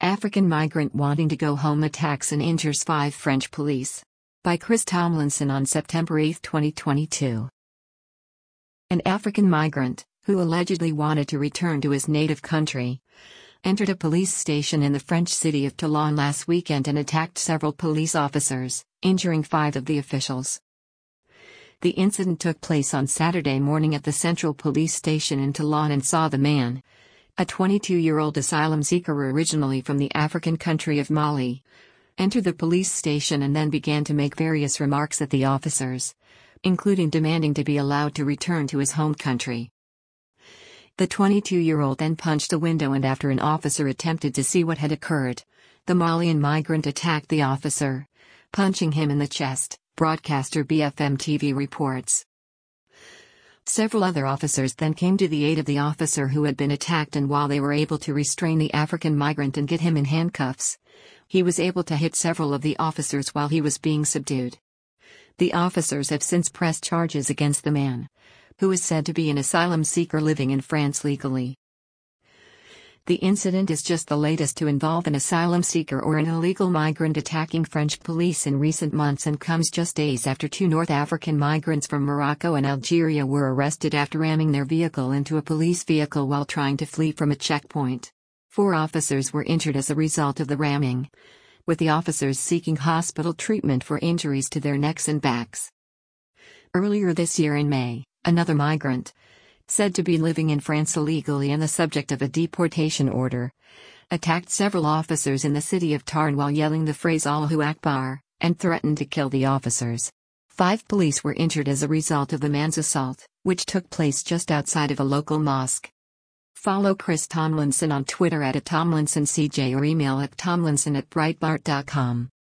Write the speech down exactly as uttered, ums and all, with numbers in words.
African migrant wanting to go home attacks and injures five French police. By Chris Tomlinson on September eighth, twenty twenty-two. An African migrant, who allegedly wanted to return to his native country, entered a police station in the French city of Toulon last weekend and attacked several police officers, injuring five of the officials. The incident took place on Saturday morning at the Central Police Station in Toulon and saw the man, a twenty-two-year-old asylum seeker originally from the African country of Mali, enter the police station and then began to make various remarks at the officers, including demanding to be allowed to return to his home country. The twenty-two-year-old then punched a window, and after an officer attempted to see what had occurred, the Malian migrant attacked the officer, punching him in the chest, broadcaster B F M T V reports. Several other officers then came to the aid of the officer who had been attacked, and while they were able to restrain the African migrant and get him in handcuffs, he was able to hit several of the officers while he was being subdued. The officers have since pressed charges against the man, who is said to be an asylum seeker living in France legally. The incident is just the latest to involve an asylum seeker or an illegal migrant attacking French police in recent months, and comes just days after two North African migrants from Morocco and Algeria were arrested after ramming their vehicle into a police vehicle while trying to flee from a checkpoint. Four officers were injured as a result of the ramming, with the officers seeking hospital treatment for injuries to their necks and backs. Earlier this year in May, another migrant, said to be living in France illegally and the subject of a deportation order, attacked several officers in the city of Tarn while yelling the phrase Allahu Akbar, and threatened to kill the officers. Five police were injured as a result of the man's assault, which took place just outside of a local mosque. Follow Chris Tomlinson on Twitter at, at TomlinsonCJ or email at tomlinson at breitbart dot com.